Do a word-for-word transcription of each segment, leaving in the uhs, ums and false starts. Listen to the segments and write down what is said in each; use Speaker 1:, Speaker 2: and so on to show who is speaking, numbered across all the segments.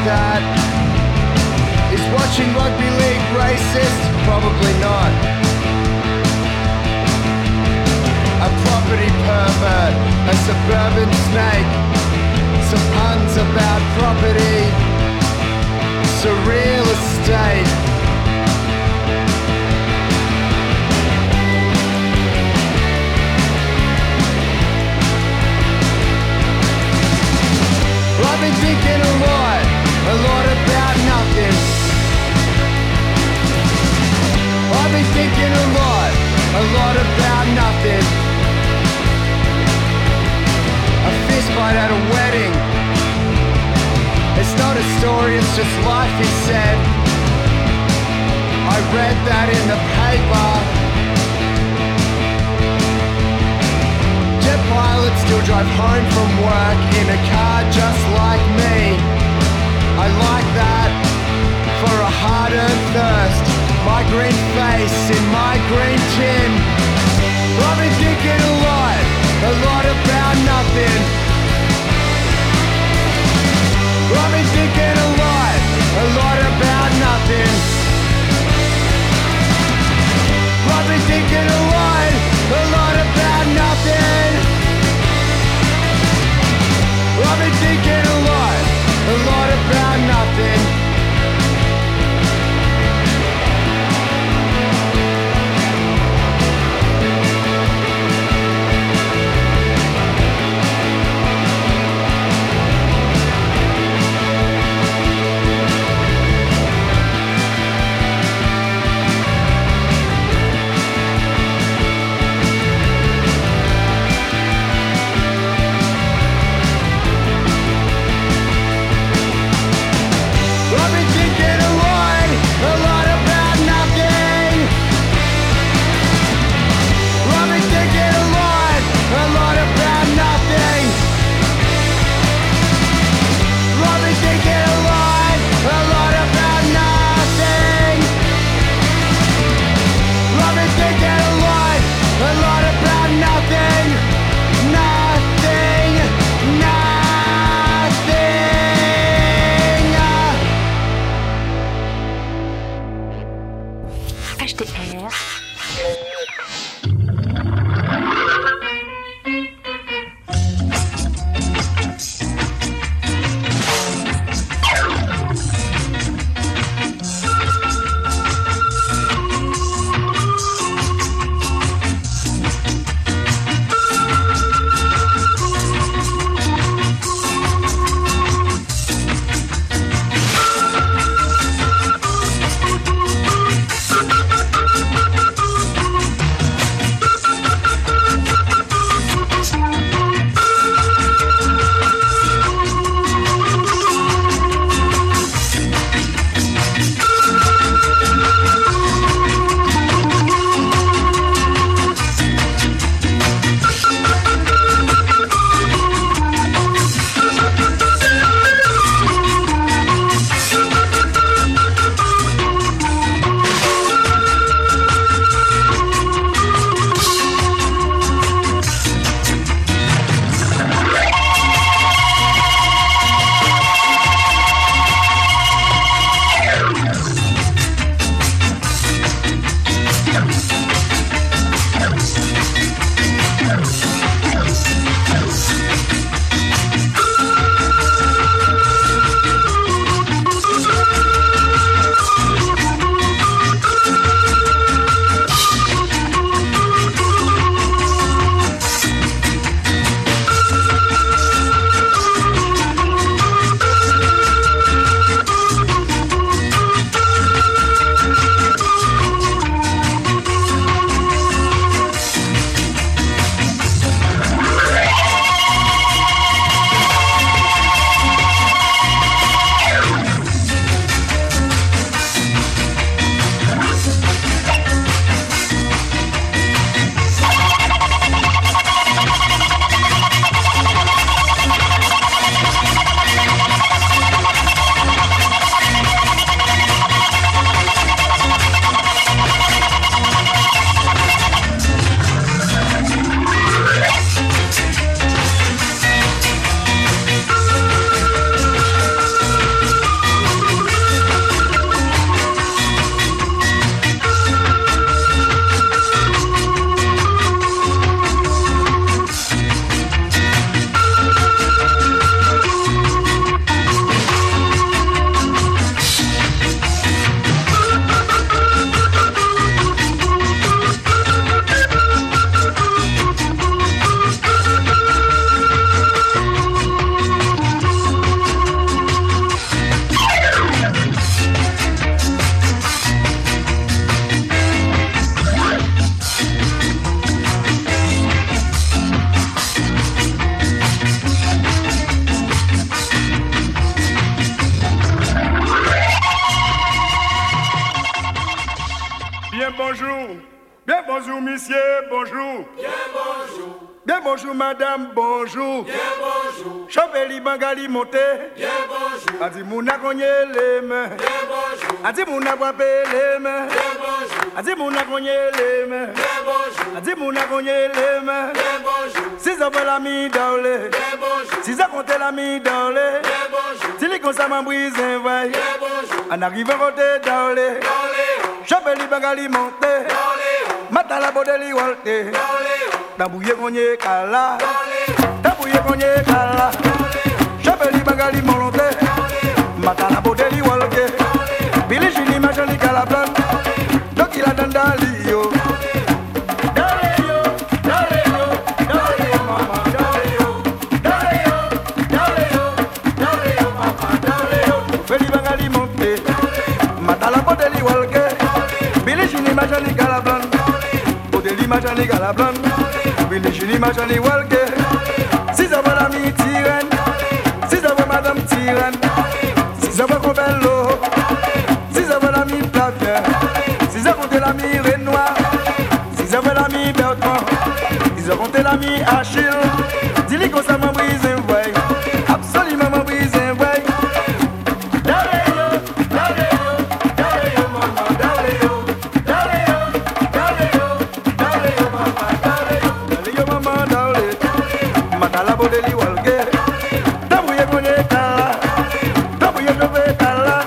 Speaker 1: that. Is watching rugby league racist? Probably not. A property pervert, a suburban snake. Some puns about property, surreal estate. I've been thinking a lot, a lot about nothing. I've been thinking a lot, a lot about nothing. A fist fight at a wedding. It's not a story, it's just life, he said. I read that in the paper. Jet pilots still drive home from work in a car just like me. I like that for a hard-earned thirst. My green face in my green chin. I've been thinking a lot, a lot about nothing. I've been thinking a lot, a lot about nothing. I've been thinking a lot, a lot about nothing. I've been thinking a lot, a lot about nothing.
Speaker 2: bien bonjour. Bien bonjour, monsieur, bonjour.
Speaker 3: Bien bonjour.
Speaker 2: Bien bonjour, madame, bonjour.
Speaker 3: Bien bonjour.
Speaker 2: Chapeli Bangali monté.
Speaker 3: Bien bonjour.
Speaker 2: Adi mouna konye les mains.
Speaker 3: Bien bonjour.
Speaker 2: Adi mouna wape les mains.
Speaker 3: Bien bonjour.
Speaker 2: Adi mouna konye les mains.
Speaker 3: Bien bonjour.
Speaker 2: Adi mouna konye les mains.
Speaker 3: Bien bonjour.
Speaker 2: Si ça veut la mi daole.
Speaker 3: Bien bonjour.
Speaker 2: Si ça compte la mi daole.
Speaker 3: Bien bonjour.
Speaker 2: Si les constats m'en brisent un vaille.
Speaker 3: Bien bonjour.
Speaker 2: En arrivant côté daole.
Speaker 3: Doléo.
Speaker 2: Chapeli Bangali monté.
Speaker 3: Doléo.
Speaker 2: Mata la bodeli walte.
Speaker 3: Doléo.
Speaker 2: Tambouye konye kala.
Speaker 3: Doléo.
Speaker 2: Tambouye konye kala. Chapeli Bangali monté. Mata la bodeli walte. Billy Jini Majani Calablan. Donc il a dandali yo. Majani Galablan, Odeli Majani Galablan, Billy Jini Majani Walke. Si ça va la mi Tirène, si ça va madame Tirène, si ça va Cobello, si ça va la mi Flavien, si ça compte la mi Renoir, si ça va la mi Bertrand, si ça compte la mi Achille. Dis-lui qu'on ça m'a brisé un voile, absolument m'a brisé un voile. Bodeli walke, tabuye konye kala, tabuye dove kala.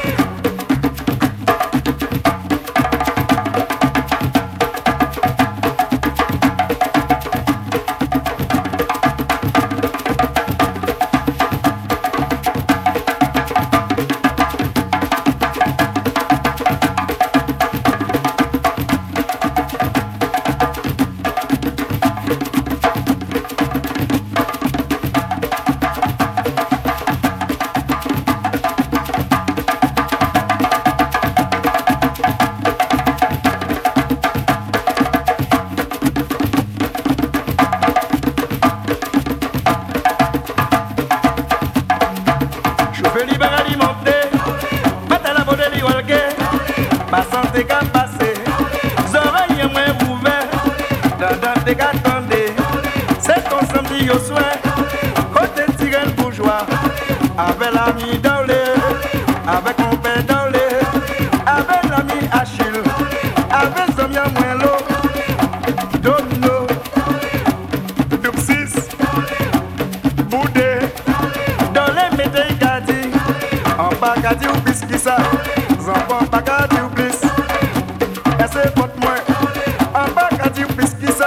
Speaker 2: C'est ton samedi au soin, côté tirel bourgeois, avec l'ami Daolé, avec mon père Daolé, avec l'ami Achille, avec Zamia Mouelo, Domino, Dupsis, Boudé, Daolé Mété Kadi, en bas Kadi ou Biskissa, Zampan pas Kadi ou Bliss, et c'est votre moins, en bas Kadi ou Biskissa.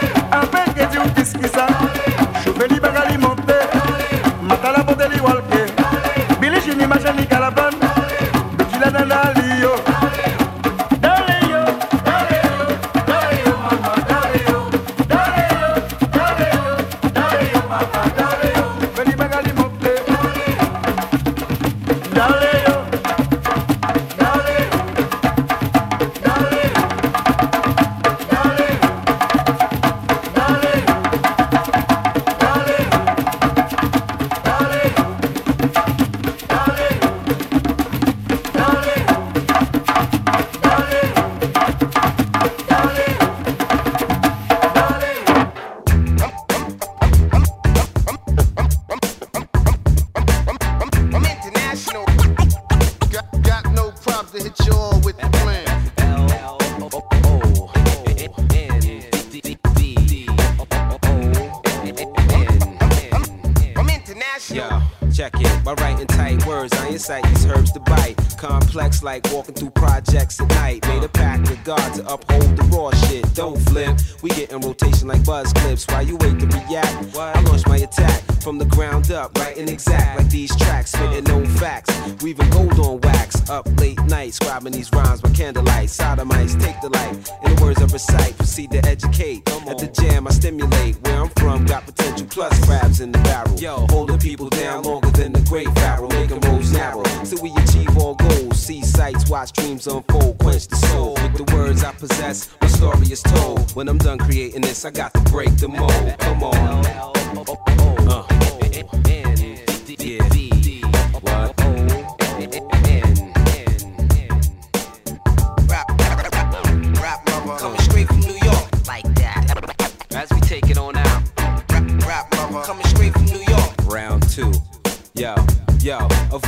Speaker 2: Choufeli Bangali monté, Matala Bodeli Walke, Billy Jini Majani Calablan, Bikila Dandali yo. Dale yo, dale yo, dale yo, mama, dale yo, dale yo, dale yo, dale yo, mama, dale yo. Choufeli Bangali monté, dale yo, dale yo, dale yo, dale yo.
Speaker 4: Complex like walking through projects at night. Made a pact with God to uphold the raw shit. Don't flip, we get in rotation like buzz clips. While you wait to react, I launch my attack from the ground up, writing exact like these tracks, spitting no facts. Weaving gold on wax, up late night, scribing these rhymes by candlelight. Sodomites take the light, in the words I recite, proceed to educate. At the jam I stimulate, where I'm from got potential plus crabs in the barrel. Yo, holding people down longer than the great pharaoh, making roads narrow, so we achieve all goals. See sights, watch dreams unfold, quench the soul. With the words I possess, my story is told. When I'm done creating this, I got to break the mold. Come on. Uh. Yeah. What?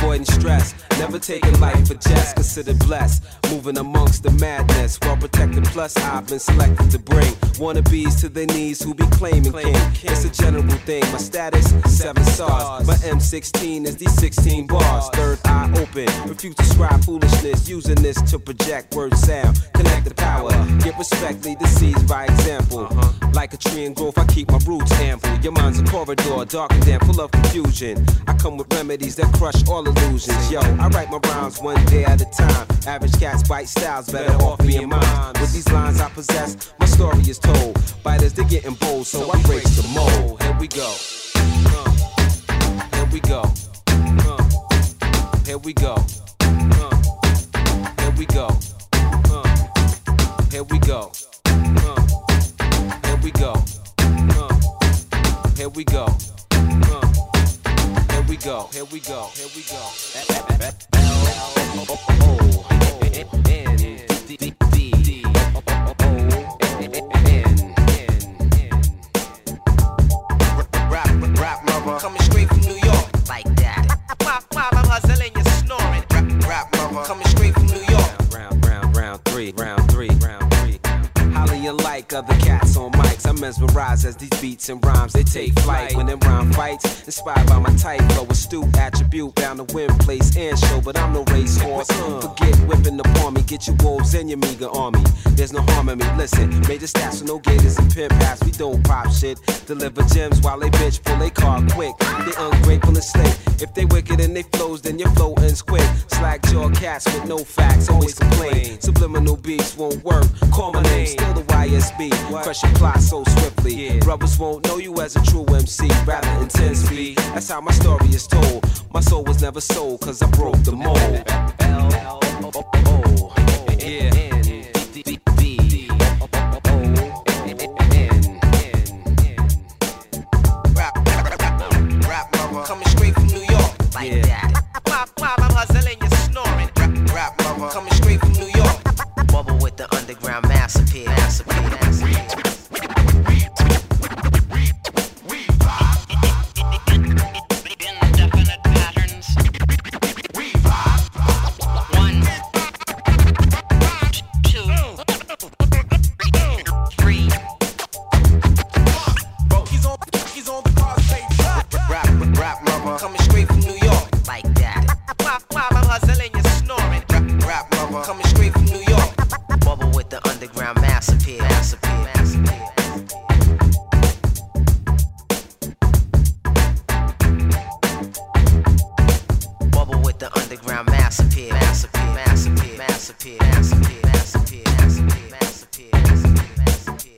Speaker 4: avoiding stress, never taking life for jest, considered blessed, moving amongst the madness, well protected plus I've been selected to bring wannabes to their knees who be claiming king. It's a general thing, my status, seven stars, my M sixteen is these sixteen bars, third eye open, refuse to scribe foolishness, using this to project word sound, connect the power, get respect, lead the seeds by example, like a tree in growth I keep my roots ample, your mind's a corridor, dark and damn, full of confusion, I come with remedies that crush all illusions, yo, I write my rhymes one day at a time, average cats bite styles, better off being mine, with these lines I possess, my story is told, biters they're getting bold, so I break the mold, here we go, uh, here we go, uh, here we go, uh, here we go, uh, here we go, uh, here we go, uh, here we go, uh, here we go, here we go, here we go.
Speaker 5: Coming straight from New York, like that. While, while I'm hustling, you're snoring. Rap, rap, mother. Coming straight from New York.
Speaker 4: Round, round, round three, round three, round three. Holler you like other cats on mics. I'm mesmerized as these beats and rhymes they take flight. When them rhyme fights, inspired by my type flow, astute attribute bound to win, place and show. But I'm no racehorse. Forget whipping upon me. Get your wolves and your meager army. There's no harm in me. Listen, major stats with no gators and pimp hats. We don't pop shit. Deliver gems while they bitch pull they car quick. They ungrateful and slick. If they wicked and they flows, then your flow ends quick. Slack jaw cats with no facts, always complain. Subliminal beats won't work. Call my name, still the Y S B. Crush your plot so swiftly. Brothers won't know you as a true M C. Rather intensely. That's how my story is told. My soul was never sold, cause I broke the mold. L O O O Yeah.
Speaker 5: Coming straight from New York, like yeah. that. While, while I'm hustling, you're snoring. Rap, rap, mother. Coming straight from New York. Bubble with the underground massacre, massacre, massacre.
Speaker 6: Indefinite patterns. One, two, three.
Speaker 5: Bro, he's on, he's on the car stage. Rap, rap, rap, mother. Coming straight from New York, like that. While, while I'm hustling, you're snoring. Rap, rap, mother. Coming straight from New York. Bubble with the underground massacre, massacre, massacre. Bubble with the underground massacre, massacre, massacre, massacre, massacre, massacre, massacre, massacre, massacre.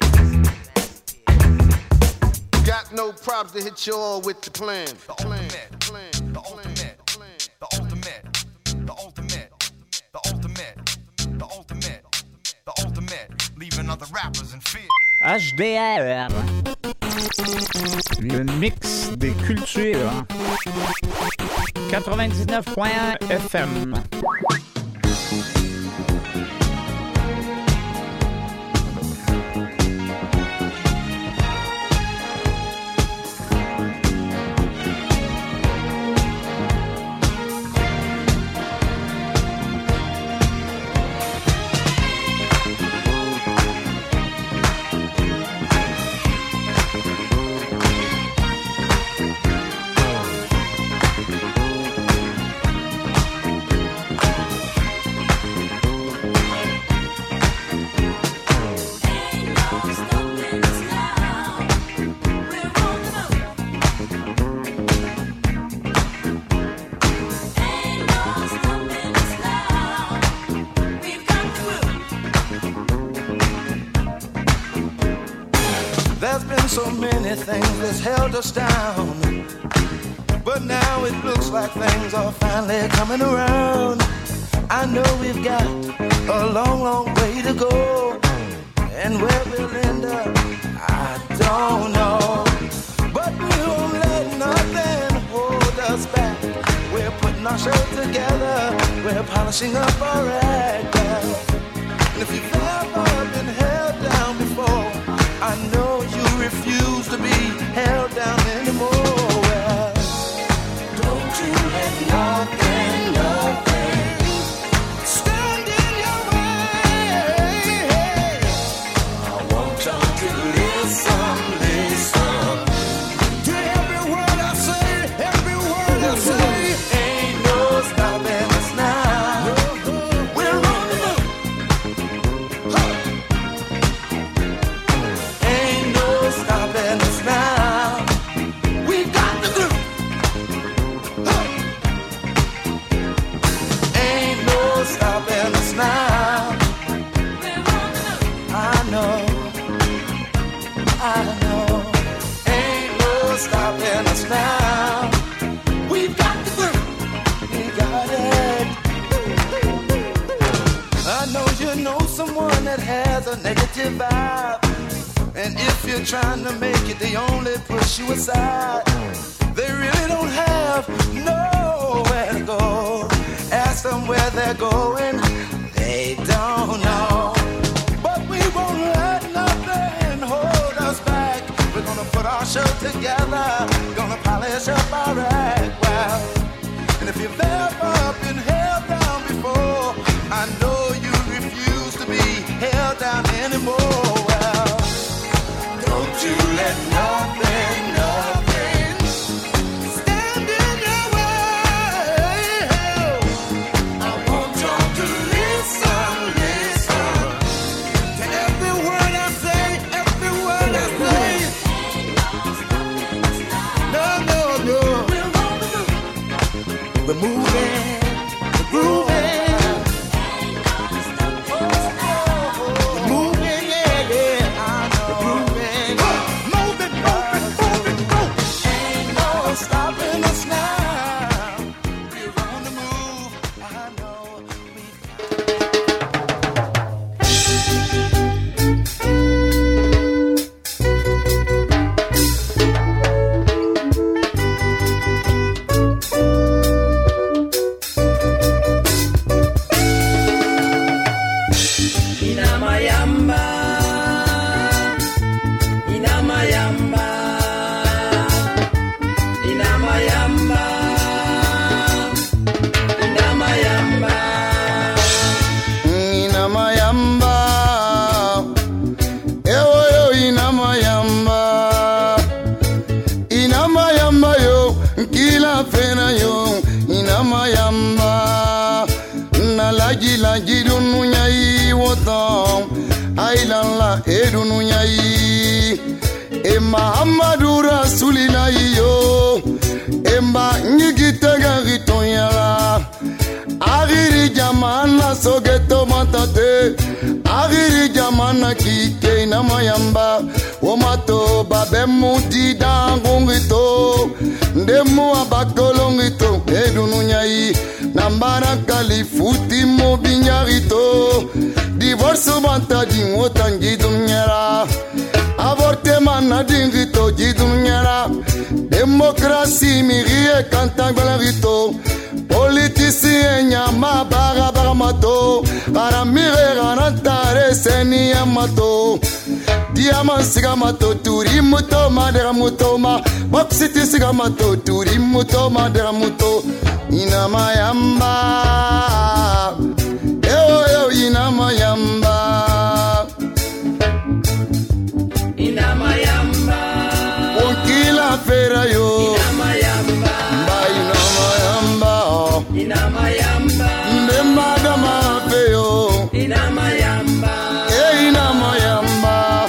Speaker 1: Got no props to hit you all with the plan.
Speaker 2: The ultimate, plan, the ultimate, the ultimate, the ultimate, the ultimate, the ultimate, the ultimate, leaving other rappers in fear.
Speaker 7: H D R, le mix des cultures. quatre-vingt-dix-neuf point un F M.
Speaker 2: There's been so many things that's held us down, but now it looks like things are finally coming around. I know we've got a long, long way to go, and where we'll end up, I don't know. But we won't let nothing hold us back. We're putting our show together, we're polishing up our act. And if you've ever been held down before, I know you refuse to be held down anymore. Well, don't you let nothing someone that has a negative vibe. And if you're trying to make it, they only push you aside. They really don't have nowhere to go. Ask them where they're going, they don't know. But we won't let nothing hold us back. We're gonna put our show together, gonna polish up our act well. And if you've ever been held down before, I know you refuse to be held down anymore. Well, don't you let nothing, nothing stand in your way. I want y'all to listen, listen to every word I say, every word I say. No, no, no. We're moving, we're grooving. We're moving, yeah, yeah. We're grooving. Move it, move it, move it, move it. Ain't no stopping us now. We're on the move. I know we
Speaker 8: Inamayamba, Inamayamba, Inamayamba, Inamayamba.
Speaker 2: Inamayamba, ewo yo inamayamba, inamayamba yo, kila fena yo, inamayamba, na laji laji dunu nyai wotam, ailala edunu nyai, e Muhammadu Rasulillahi yo, emba nyigitega gitonyala. Agiri jamana sogeto matate, agiri jamana kike na mayamba, omato babe muti dangungito, ndemu abakolongito, edunu nyai, nambara kalifuti mobinyarito, divorce banta dingota jidunyara, avortement na dingito jidunyara, demokrasi mirie kantangbelarito, politicien nyama bara bara mato, karamire ranantare seni amato, diamant siga mato, turi muto madera muto ma, boxiti siga mato, turi muto madera muto, inamayamba, ewo yo inamayamba,
Speaker 8: Inamayamba,
Speaker 2: onkila fera yo,
Speaker 8: Inamayamba,
Speaker 2: ba inamayamba,
Speaker 8: Inamayamba,
Speaker 2: ndemada mafeyo,
Speaker 8: Inamayamba,
Speaker 2: e inamayamba.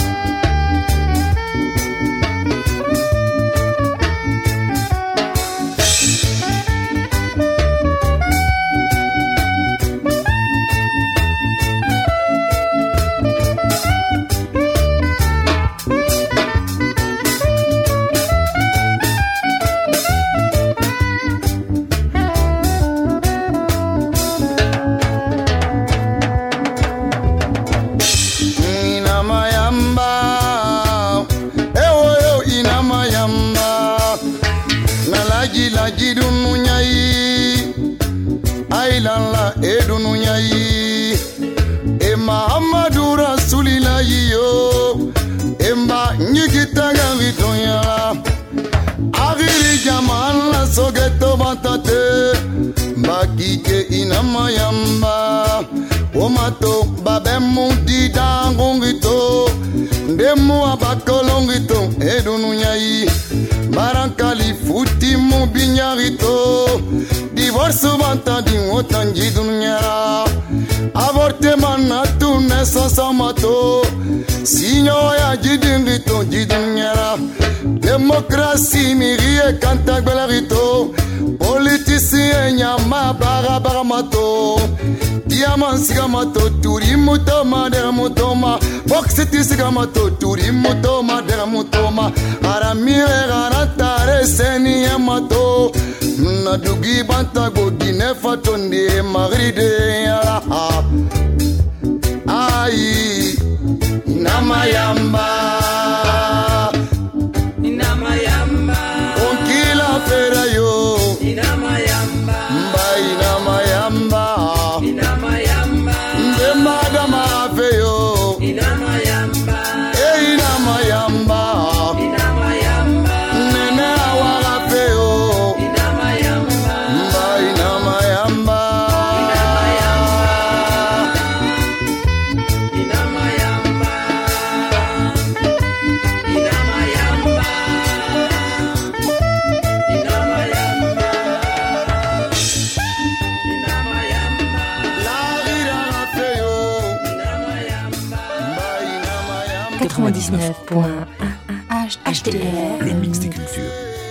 Speaker 2: Inamayamba, ewo yo inamayamba, na laji laji dunu nyai, ailala edunu nyai, e Muhammadu Rasulillahi yo, emba nyigitanga vitonya, agiri jamana sogeto batate, bakike inamayamba, omato babe muti dangungito, ndemu abakolongito, edunu nyai, barankali futi mubinyarito, divorce banta dingota jidunyara, avortement na tu naissance amato, sinyo ya jidingito jidunyara, demokrasi mirie kantagbelarito, politicien nyama bara bara mato, diamant siga mato, turi muto madera mutoma, boxiti siga mato, turi muto madera mutoma, aramire ranatare seni amato, na dugi banta go dine fatonde magride ya,
Speaker 9: quatre-vingt-dix-neuf point un H D R.
Speaker 10: Le mix des cultures.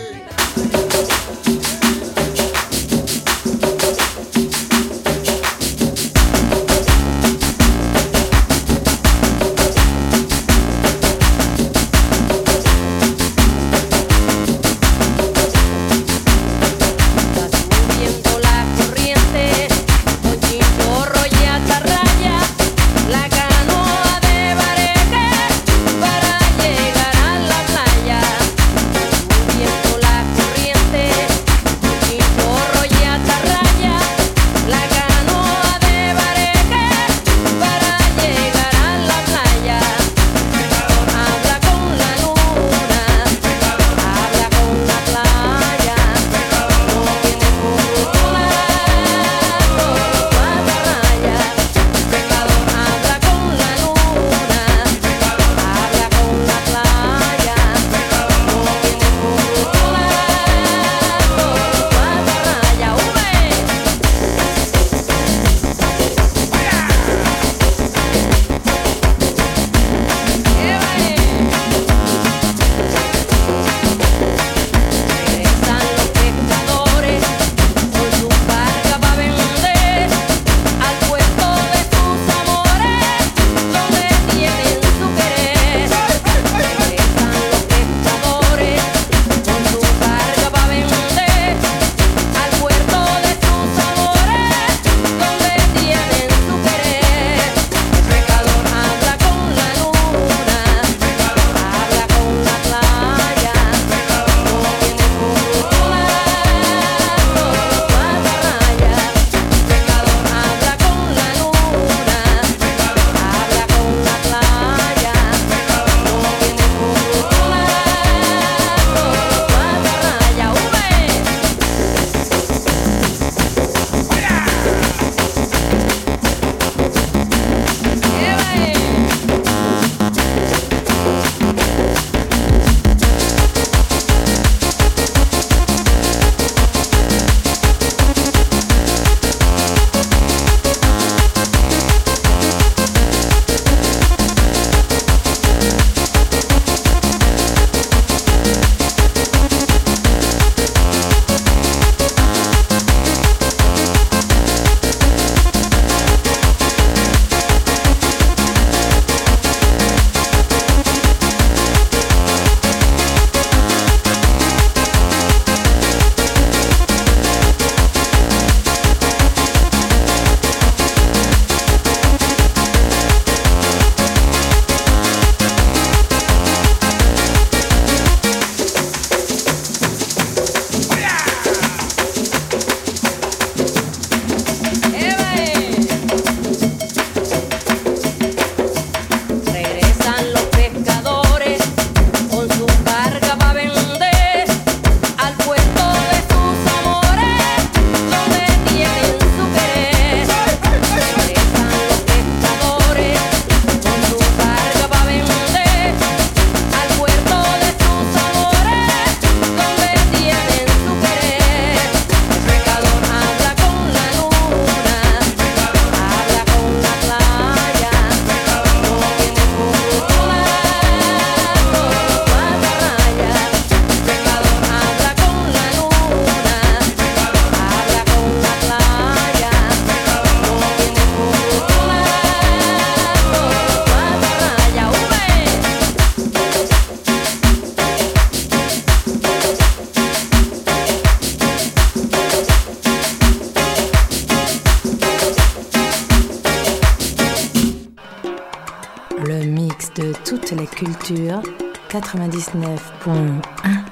Speaker 9: Toutes les cultures, quatre-vingt-dix-neuf point un.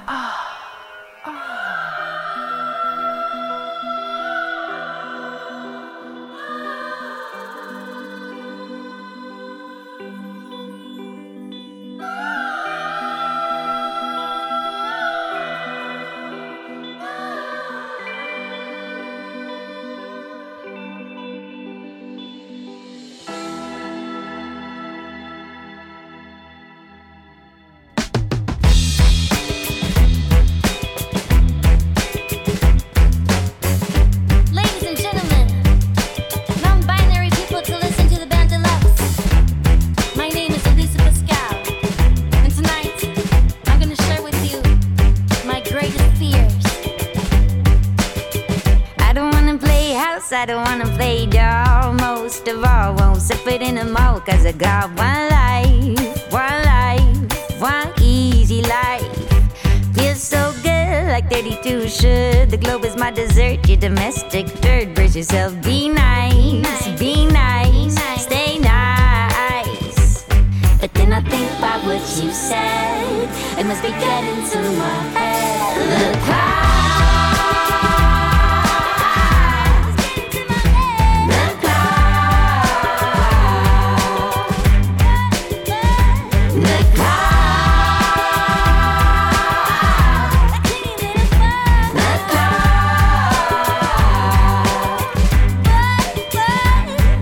Speaker 10: else. I don't wanna play doll. Most of all, won't sip it in the mouth. Cause I got one life, one life, one easy life. Feels so good, like thirty-two should. The globe is my dessert, your domestic third. Brace yourself, be nice, be nice, stay nice. But then I think about what you said. It must be getting to my head. Look how